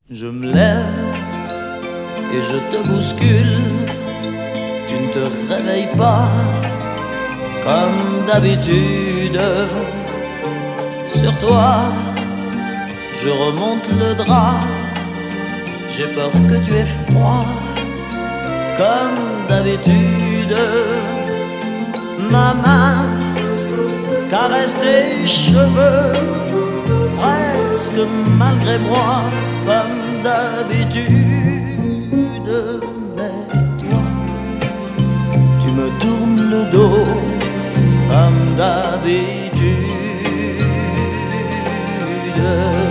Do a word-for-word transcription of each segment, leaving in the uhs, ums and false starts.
Je me lève et je te bouscule. Tu ne te réveilles pas comme d'habitude. Sur toi, je remonte le drap. J'ai peur que tu aies froid comme d'habitude. Ma main caresse tes cheveux, presque malgré moi, comme d'habitude. Mais toi, tu me tournes le dos, comme d'habitude.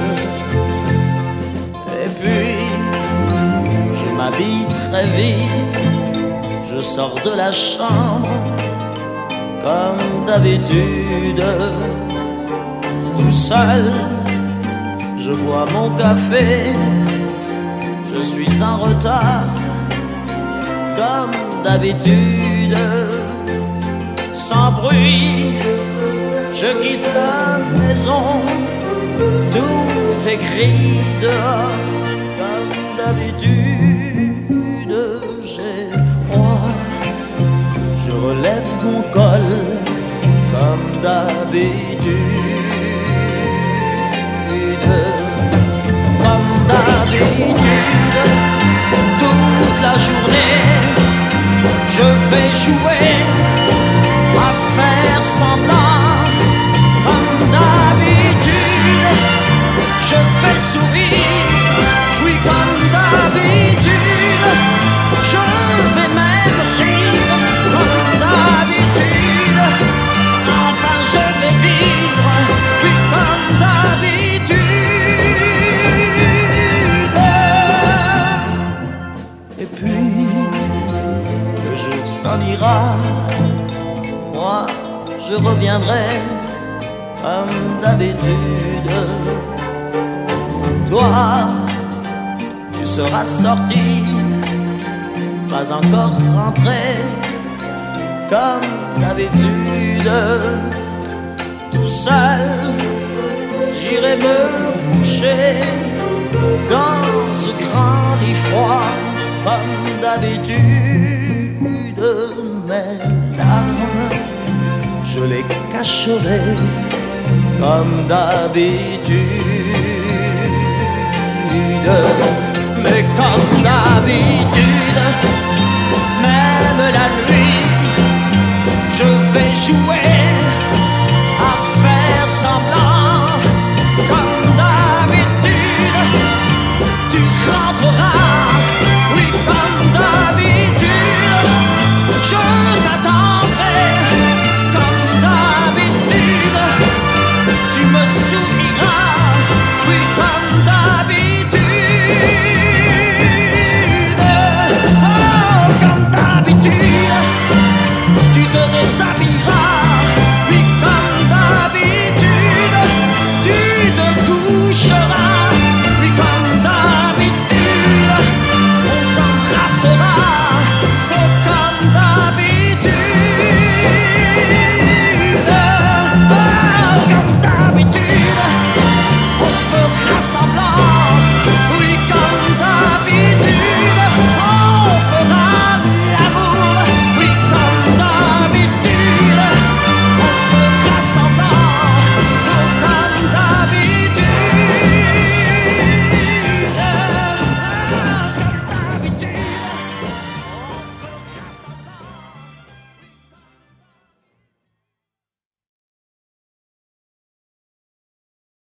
Et puis, je m'habille très vite, je sors de la chambre, comme d'habitude. Tout seul, je bois mon café, je suis en retard, comme d'habitude. Sans bruit, je quitte la maison, tout est gris dehors, comme d'habitude. J'ai froid, je relève mon col, comme d'habitude. Comme d'habitude, toute la journée, je vais jouer à faire semblant. Comme d'habitude, je vais sourire. Oui, comme d'habitude, je vais même rire. Comme d'habitude, enfin je vais vivre. Oui, comme d'habitude. S'en ira, moi je reviendrai comme d'habitude. Toi, tu seras sorti, pas encore rentré, comme d'habitude. Tout seul, j'irai me coucher dans ce grand lit froid, comme d'habitude. Mes larmes, je les cacherai comme d'habitude.